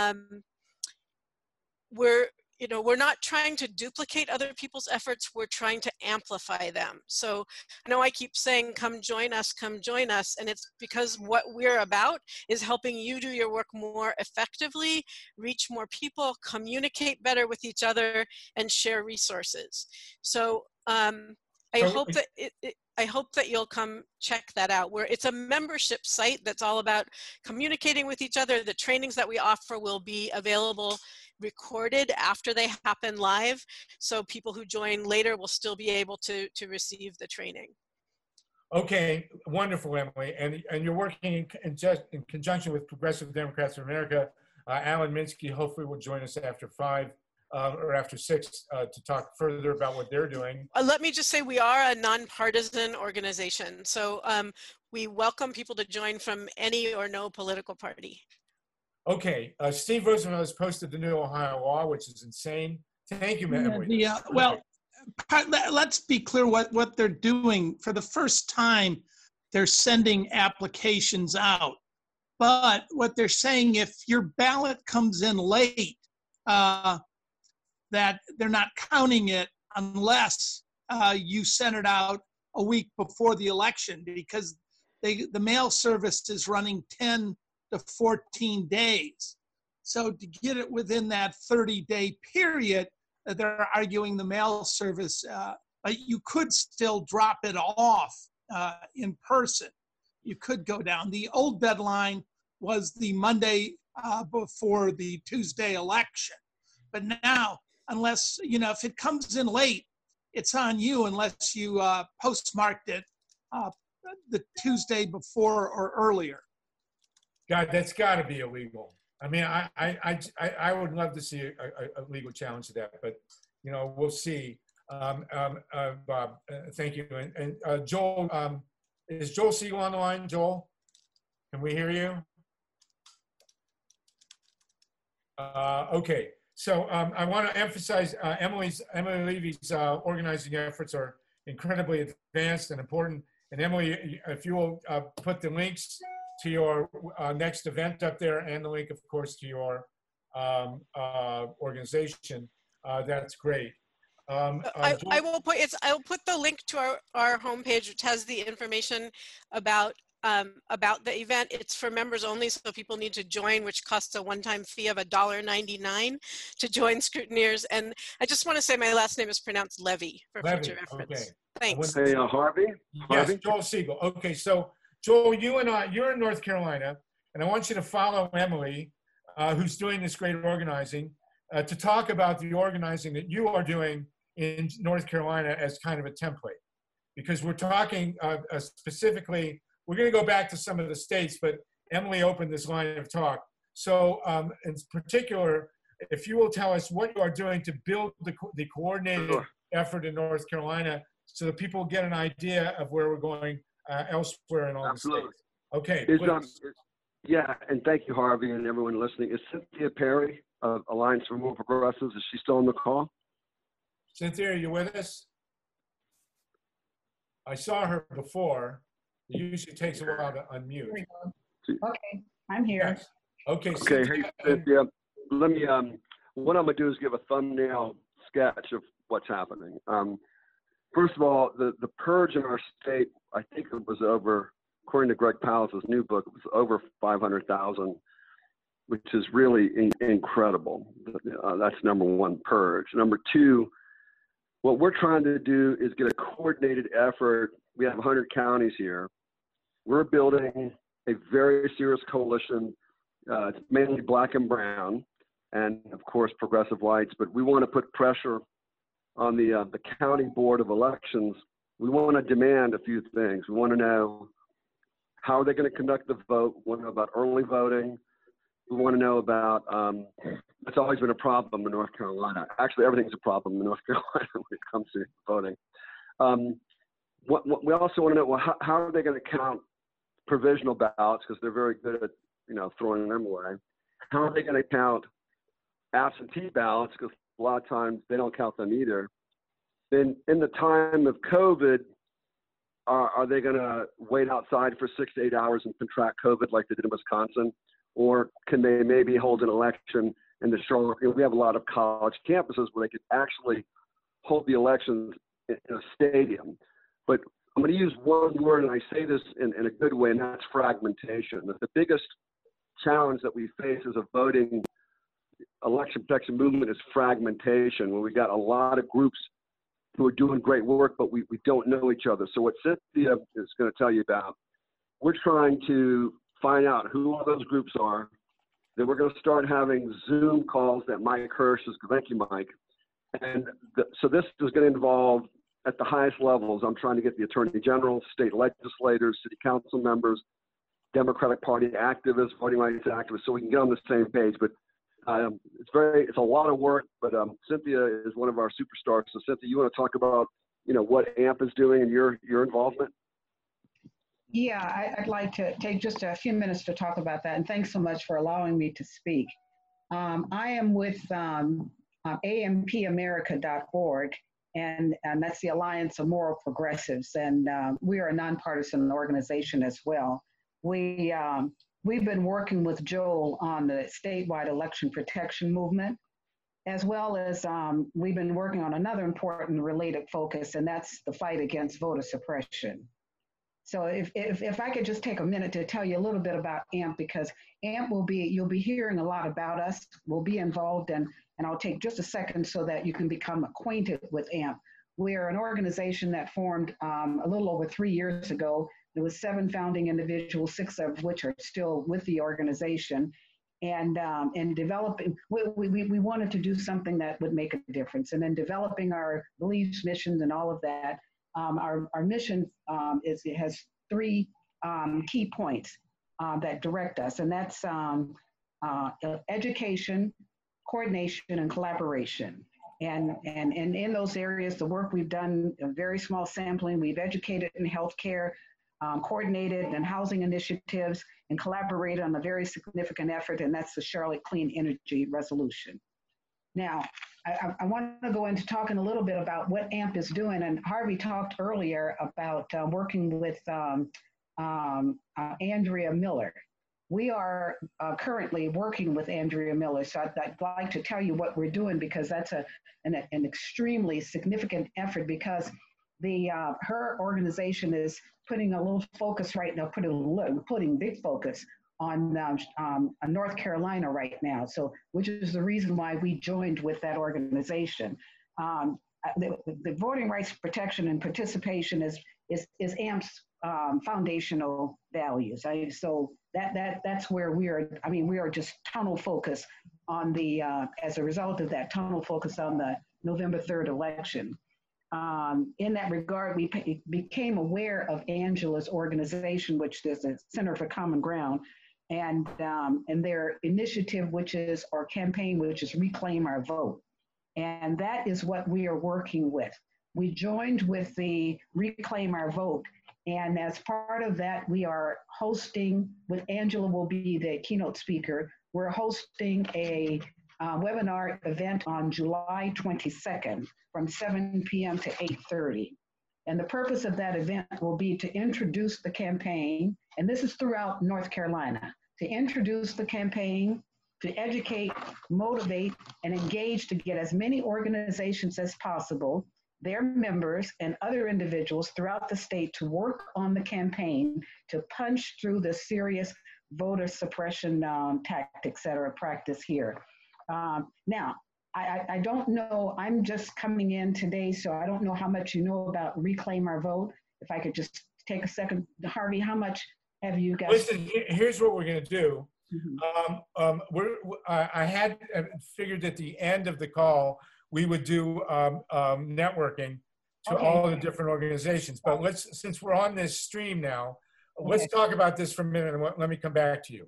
we're not trying to duplicate other people's efforts, we're trying to amplify them. So I know I keep saying, come join us, and it's because what we're about is helping you do your work more effectively, reach more people, communicate better with each other, and share resources. So I hope that you'll come check that out. It's a membership site that's all about communicating with each other. The trainings that we offer will be available recorded after they happen live, so people who join later will still be able to receive the training. Okay, wonderful, Emily. And you're working in conjunction with Progressive Democrats of America. Alan Minsky hopefully will join us after 5 or after 6 to talk further about what they're doing. Let me just say, we are a nonpartisan organization, so we welcome people to join from any or no political party. Okay, Steve Roosevelt has posted the new Ohio law, which is insane. Thank you, Emily. Yeah, well, let's be clear what they're doing. For the first time, they're sending applications out. But what they're saying, if your ballot comes in late, that they're not counting it unless you send it out a week before the election, because the mail service is running 10 to 14 days. So to get it within that 30-day period, they're arguing the mail service, but you could still drop it off in person. You could go down. The old deadline was the Monday before the Tuesday election. But now, unless, if it comes in late, it's on you unless you postmarked it the Tuesday before or earlier. God, that's got to be illegal. I mean, I would love to see a legal challenge to that, but you know, we'll see. Bob, thank you. And Joel, is Joel Siegel on the line? Joel, can we hear you? Okay, so I want to emphasize Emily Levy's organizing efforts are incredibly advanced and important. And Emily, if you will put the links to your next event up there and the link, of course, to your organization, that's great. I will put the link to our homepage, which has the information about the event. It's for members only, so people need to join, which costs a one-time fee of $1.99 to join Scrutineers. And I just want to say my last name is pronounced Levy for future reference. Okay. Thanks. Hey, Harvey? Yes, Joel Siegel. Okay, so Joel, you're in North Carolina, and I want you to follow Emily, who's doing this great organizing, to talk about the organizing that you are doing in North Carolina as kind of a template. Because we're talking specifically, we're going to go back to some of the states, but Emily opened this line of talk. So in particular, if you will tell us what you are doing to build the coordinated effort in North Carolina so that people get an idea of where we're going elsewhere in all the states. Okay, yeah, and thank you, Harvey, and everyone listening. Is Cynthia Perry of Alliance for More Progressives, is she still on the call? Cynthia, are you with us? I saw her before. It usually takes a while to unmute. Okay, I'm here. Yes. Okay, Okay, hey, Cynthia, let me, what I'm gonna do is give a thumbnail sketch of what's happening. First of all, the purge in our state, I think it was over, according to Greg Pallas's new book, it was over 500,000, which is really incredible. That's number one, purge. Number two, what we're trying to do is get a coordinated effort. We have 100 counties here. We're building a very serious coalition. It's mainly black and brown, and of course progressive whites. But we want to put pressure on the county board of elections. We want to demand a few things. We want to know how are they going to conduct the vote. We want to know about early voting. We want to know about, it's always been a problem in North Carolina. Actually, everything's a problem in North Carolina when it comes to voting. We also want to know, well, how are they going to count provisional ballots, because they're very good at, throwing them away. How are they going to count absentee ballots, because a lot of times they don't count them either. Then in the time of COVID, are they going to wait outside for 6 to 8 hours and contract COVID like they did in Wisconsin? Or can they maybe hold an election in the Charlotte? We have a lot of college campuses where they could actually hold the elections in a stadium. But I'm going to use one word, and I say this in a good way, and that's fragmentation. The biggest challenge that we face as a voting election protection movement is fragmentation, where we got a lot of groups who are doing great work, but we don't know each other. So what Cynthia is going to tell you about, we're trying to find out who all those groups are. Then we're going to start having Zoom calls that Mike Hirsch is, thank you, Mike. And so this is going to involve, at the highest levels, I'm trying to get the Attorney General, state legislators, city council members, Democratic Party activists, voting rights activists, so we can get on the same page. But it's a lot of work, but Cynthia is one of our superstars. So Cynthia, you want to talk about, what AMP is doing and your involvement? Yeah, I'd like to take just a few minutes to talk about that. And thanks so much for allowing me to speak. I am with ampamerica.org, and that's the Alliance of Moral Progressives. And we are a nonpartisan organization as well. We've been working with Joel on the statewide election protection movement, as well as we've been working on another important related focus, and that's the fight against voter suppression. So if I could just take a minute to tell you a little bit about AMP, because AMP you'll be hearing a lot about us, we'll be involved, and I'll take just a second so that you can become acquainted with AMP. We're an organization that formed a little over 3 years ago. There was 7 founding individuals, 6 of which are still with the organization. And developing, we wanted to do something that would make a difference. And then developing our beliefs, missions, and all of that. Our mission has three key points that direct us, and that's education, coordination, and collaboration. And in those areas, the work we've done, a very small sampling, we've educated in healthcare, coordinated in housing initiatives, and collaborated on a very significant effort, and that's the Charlotte Clean Energy Resolution. Now, I want to go into talking a little bit about what AMP is doing, and Harvey talked earlier about working with Andrea Miller. We are currently working with Andrea Miller, so I'd like to tell you what we're doing, because that's an extremely significant effort, because her organization is putting a little focus right now, putting big focus on North Carolina right now, so which is the reason why we joined with that organization. The voting rights protection and participation is AMP's foundational values. So that's where we are just tunnel focused on the, as a result of that, tunnel focused on the November 3rd election. In that regard, we became aware of Angela's organization, which is the Center for Common Ground, and their initiative, or campaign, which is Reclaim Our Vote. And that is what we are working with. We joined with the Reclaim Our Vote, and as part of that, we are hosting, with Angela will be the keynote speaker, we're hosting a webinar event on July 22nd from 7 p.m. to 8:30. And the purpose of that event will be to introduce the campaign, and this is throughout North Carolina, to introduce the campaign, to educate, motivate, and engage to get as many organizations as possible, their members and other individuals throughout the state to work on the campaign to punch through the serious voter suppression tactics that are practiced here. Now, I don't know, I'm just coming in today, so I don't know how much you know about Reclaim Our Vote. If I could just take a second, Harvey, how much have you guys? Listen, here's what we're gonna do. I had figured at the end of the call, we would do networking to all the different organizations. But since we're on this stream now, let's talk about this for a minute, and let me come back to you.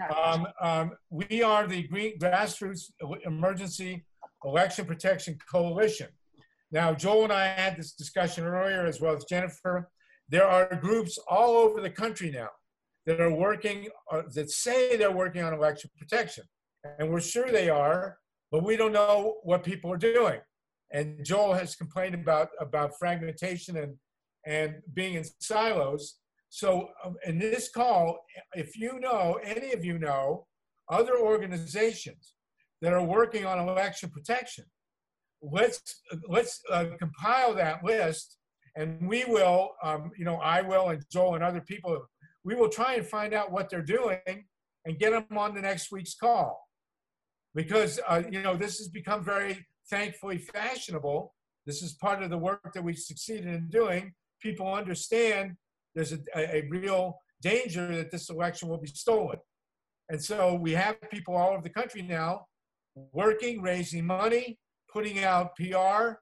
We are the Green Grassroots Emergency Election Protection Coalition. Now, Joel and I had this discussion earlier, as well as Jennifer. There are groups all over the country now that are working, that say they're working on election protection. And we're sure they are, but we don't know what people are doing. And Joel has complained about fragmentation and being in silos. So in this call, if you know, any of you know, other organizations that are working on election protection, let's compile that list, and we will, I will, and Joel and other people, we will try and find out what they're doing and get them on the next week's call. Because, this has become very, thankfully, fashionable. This is part of the work that we've succeeded in doing. People understand there's a real danger that this election will be stolen. And so we have people all over the country now working, raising money, putting out PR,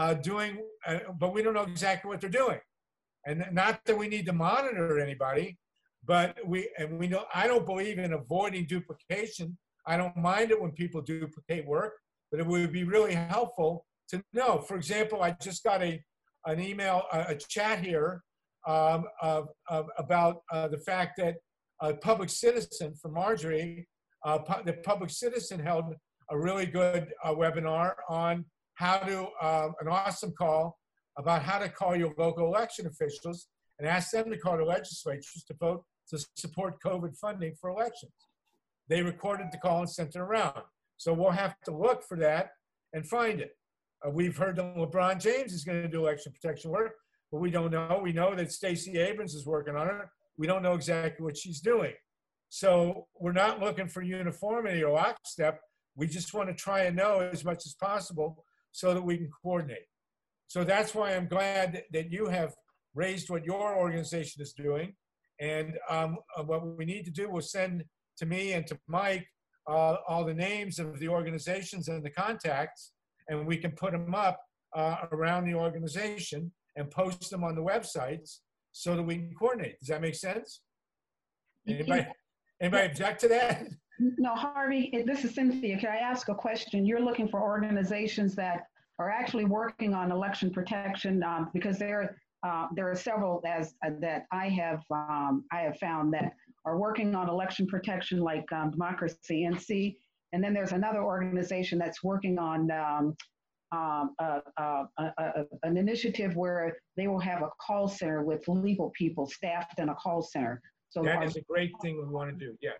but we don't know exactly what they're doing. And not that we need to monitor anybody, but we know, I don't believe in avoiding duplication. I don't mind it when people duplicate work, but it would be really helpful to know. For example, I just got an email, a chat here about the fact that Public Citizen for Marjorie, the Public Citizen held a really good webinar on how to, an awesome call about how to call your local election officials and ask them to call the legislatures to vote to support COVID funding for elections. They recorded the call and sent it around. So we'll have to look for that and find it. We've heard that LeBron James is going to do election protection work, but we don't know. We know that Stacey Abrams is working on it. We don't know exactly what she's doing. So we're not looking for uniformity or lockstep. We just want to try and know as much as possible so that we can coordinate. So that's why I'm glad that you have raised what your organization is doing. And what we need to do, we'll send to me and to Mike all the names of the organizations and the contacts, and we can put them up around the organization and post them on the websites so that we can coordinate. Does that make sense? Anybody object to that? No, Harvey, this is Cynthia. Can I ask a question? You're looking for organizations that are actually working on election protection, because there are several that I have found that are working on election protection, like Democracy NC, and then there's another organization that's working on an initiative where they will have a call center with legal people staffed in a call center. So that is a great thing we want to do. Yes.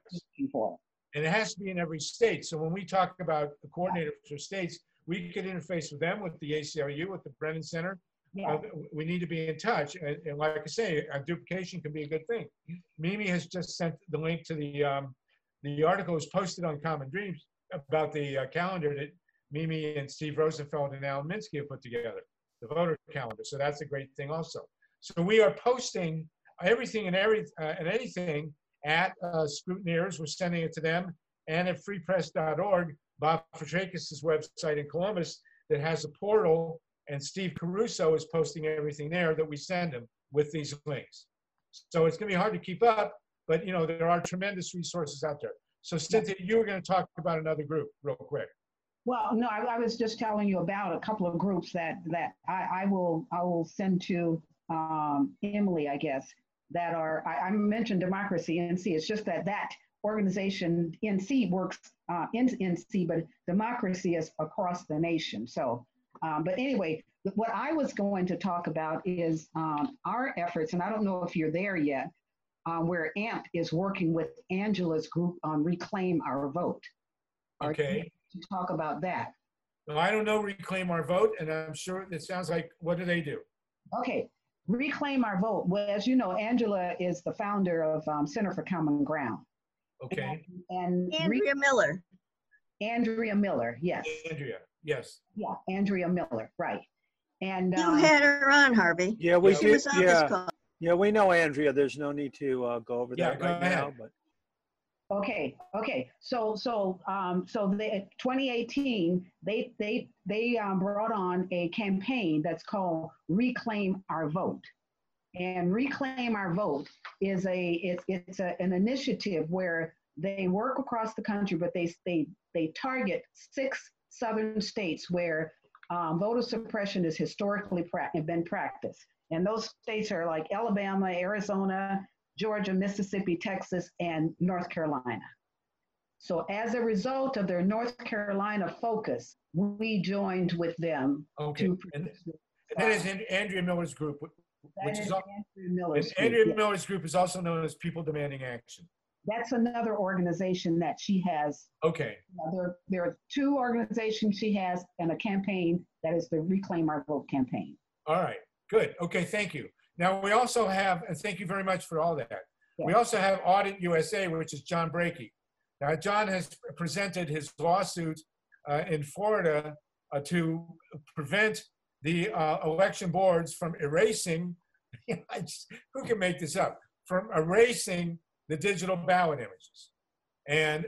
And it has to be in every state. So when we talk about the coordinators for states, we can interface with them, with the ACLU, with the Brennan Center. Yeah. We need to be in touch. And like I say, duplication can be a good thing. Mimi has just sent the link to the article was posted on Common Dreams about the calendar that Mimi and Steve Rosenfeld and Alan Minsky have put together, the voter calendar. So that's a great thing also. So we are posting everything and anything at Scrutineers. We're sending it to them, and at freepress.org, Bob Fitrakis' website in Columbus that has a portal, and Steve Caruso is posting everything there that we send him with these links. So it's going to be hard to keep up, but you know there are tremendous resources out there. So Cynthia, you were going to talk about another group real quick. Well, no, I was just telling you about a couple of groups that I will send to Emily, I guess, that are, I mentioned Democracy NC. It's just that organization NC works in NC, but Democracy is across the nation. So, but anyway, what I was going to talk about is our efforts, and I don't know if you're there yet, where AMP is working with Angela's group on Reclaim Our Vote. Okay. To talk about that. No, I don't know Reclaim Our Vote, and I'm sure it sounds like, what do they do? Okay. Reclaim Our Vote. Well, as you know, Angela is the founder of Center for Common Ground. Okay. And Andrea Miller. Andrea Miller, yes. Andrea, yes. Yeah, Andrea Miller, right. And you had her on, Harvey. Yeah, we she did. Was on this call. Yeah, we know Andrea. There's no need to go over that right now, but. Okay. So the 2018, they brought on a campaign that's called Reclaim Our Vote, and Reclaim Our Vote is an initiative where they work across the country, but they target 6 southern states where voter suppression is historically been practiced, and those states are like Alabama, Arizona, Georgia, Mississippi, Texas, and North Carolina. So as a result of their North Carolina focus, we joined with them. Okay, and that is Andrea Miller's group, which is Andrea Miller's group is also known as People Demanding Action. That's another organization that she has. Okay. There are 2 organizations she has, and a campaign that is the Reclaim Our Vote campaign. All right, good. Okay, thank you. Now, we also have, and thank you very much for all that, yeah. We also have Audit USA, which is John Brakey. Now, John has presented his lawsuit in Florida to prevent the election boards from erasing, who can make this up, from erasing the digital ballot images. And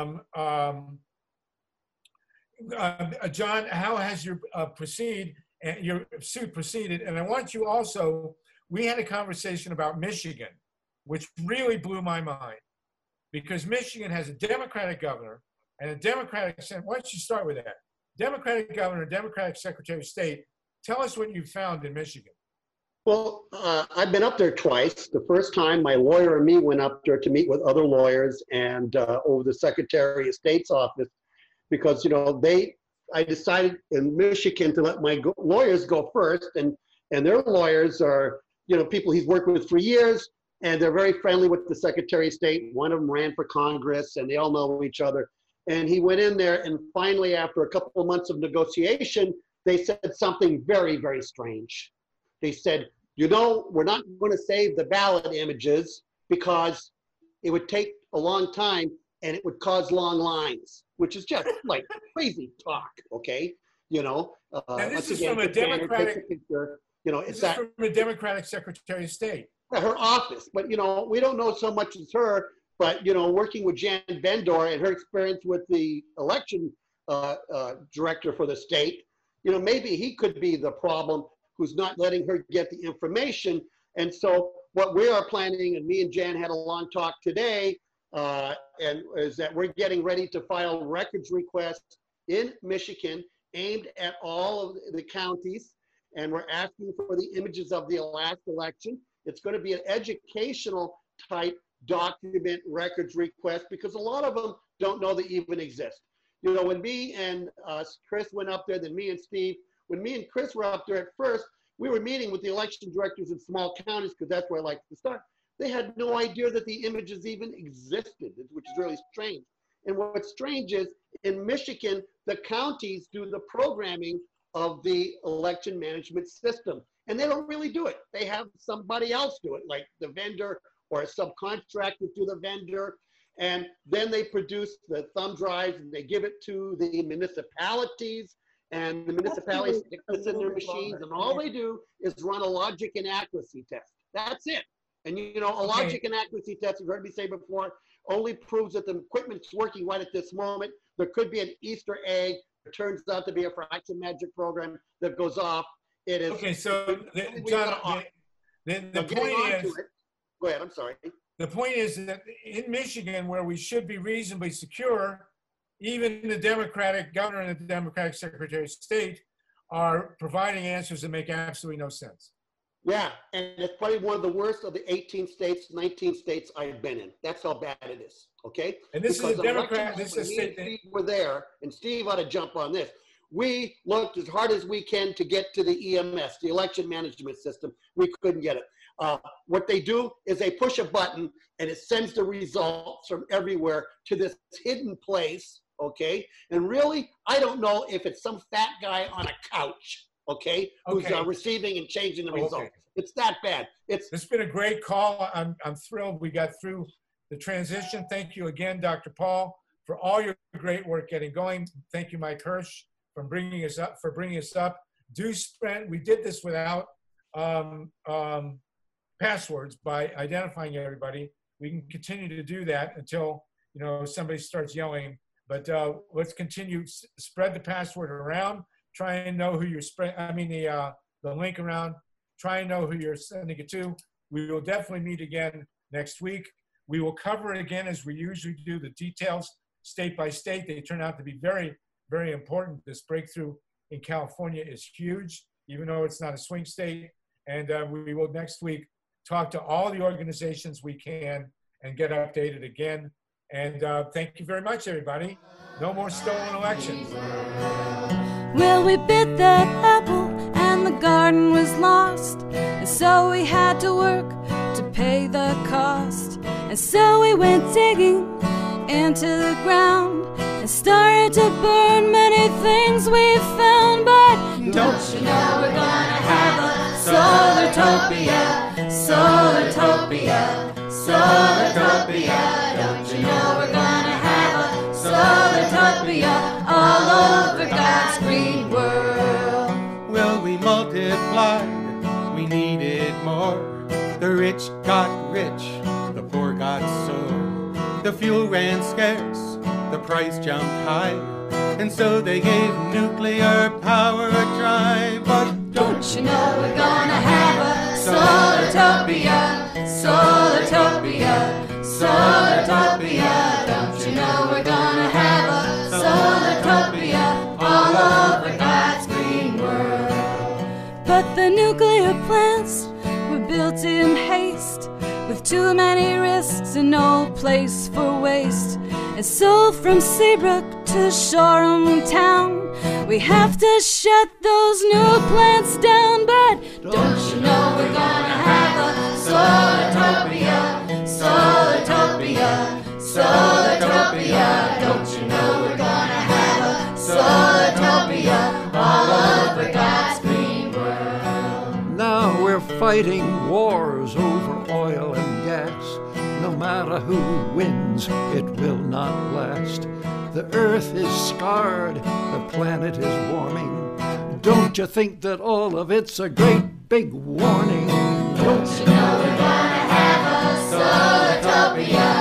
John, how has your your suit proceeded? And I want you also, we had a conversation about Michigan, which really blew my mind, because Michigan has a Democratic governor and a Democratic Senate. Why don't you start with that? Democratic governor, Democratic Secretary of State. Tell us what you found in Michigan. Well, I've been up there twice. The first time, my lawyer and me went up there to meet with other lawyers and over the Secretary of State's office, because, you know, I decided in Michigan to let my lawyers go first, and their lawyers are, you know, people he's worked with for years, and they're very friendly with the Secretary of State. One of them ran for Congress, and they all know each other. And he went in there, and finally, after a couple of months of negotiation, they said something very, very strange. They said, you know, we're not going to save the ballot images because it would take a long time and it would cause long lines, which is just like crazy talk, okay? You know, this is from a Democratic, you know, it's from a Democratic Secretary of State. Her office, but you know, we don't know so much as her, but you know, working with Jan Bendor and her experience with the election director for the state, you know, maybe he could be the problem who's not letting her get the information. And so what we are planning, and me and Jan had a long talk today, and is that we're getting ready to file records requests in Michigan aimed at all of the counties. And we're asking for the images of the last election. It's going to be an educational type document records request because a lot of them don't know they even exist. You know, when me and Chris went up there, then me and Steve, when me and Chris were up there at first, we were meeting with the election directors in small counties because that's where I like to start. They had no idea that the images even existed, which is really strange. And what's strange is in Michigan, the counties do the programming of the election management system. And they don't really do it. They have somebody else do it, like the vendor or a subcontractor to the vendor. And then they produce the thumb drives and they give it to the municipalities. And the municipalities stick this in their machines. And all they do is run a logic and accuracy test. That's it. And you know, a logic and accuracy test, you've heard me say before, only proves that the equipment's working right at this moment. There could be an Easter egg. It turns out to be a fraction magic program that goes off. It is. Okay, so John, the point is, go ahead, I'm sorry. The point is that in Michigan, where we should be reasonably secure, even the Democratic governor and the Democratic Secretary of State are providing answers that make absolutely no sense. Yeah, and it's probably one of the worst of the 18 states, 19 states I've been in. That's how bad it is, okay? And this is a Democrat, this is a state Steve were there, and Steve ought to jump on this. We looked as hard as we can to get to the EMS, the election management system. We couldn't get it. What they do is they push a button, and it sends the results from everywhere to this hidden place, okay? And really, I don't know if it's some fat guy on a couch, okay, who's receiving and changing the results. Okay. It's that bad. It's been a great call. I'm thrilled we got through the transition. Thank you again, Dr. Paul, for all your great work getting going. Thank you, Mike Hirsch, for bringing us up. Do spread. We did this without passwords by identifying everybody. We can continue to do that until somebody starts yelling. But let's continue spread the password around. Try and know who you're the link around. Try and know who you're sending it to. We will definitely meet again next week. We will cover it again as we usually do, the details state by state. They turn out to be very, very important. This breakthrough in California is huge, even though it's not a swing state. And we will next week talk to all the organizations we can and get updated again. And thank you very much, everybody. No more stolen elections. Well, we bit that apple and the garden was lost, and so we had to work to pay the cost. And so we went digging into the ground and started to burn many things we found. But don't you know we're gonna have a Solartopia, Solartopia, Solartopia. Don't you know we're gonna have a Solartopia all over God's green world. Well, we multiplied, we needed more. The rich got rich, the poor got sore. The fuel ran scarce, the price jumped high, and so they gave nuclear power a try. But don't you know we're gonna have a Solartopia, Solartopia, Solartopia. Don't you know we're gonna have a Solartopia all over God's green world. But the nuclear plants were built in haste, with too many risks and no place for waste. And so from Seabrook to Shoreham town, we have to shut those new plants down. But don't you know we're gonna have a Solartopia, Solartopia, Solartopia. Don't you know we're gonna have a Solartopia all over God's green world. Now we're fighting wars over oil and gas. No matter who wins, it will not last. The earth is scarred, the planet is warming. Don't you think that all of it's a great big warning? Don't you know we're gonna have a Solartopia,